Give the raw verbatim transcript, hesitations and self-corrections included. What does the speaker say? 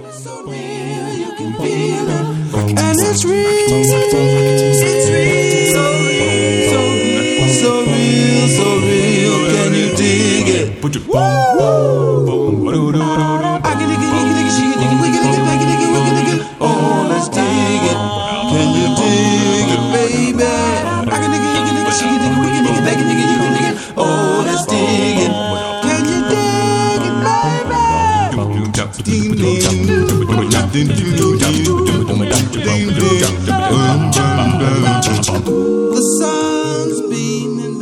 So real, you can feel it, and it's real, it's real, so real, so real, so real, so real. Can you dig it? Woo! I can dig it, I can dig it, she can dig it, we can dig it, I can dig it, we can dig it. Oh, let's dig it. Can you dig it, baby? I can dig it, you can dig it, she can dig it, we can dig it, they can dig it, you can dig it. Oh, let's dig it. Can you dig it, baby? Ding ding. The sun's beaming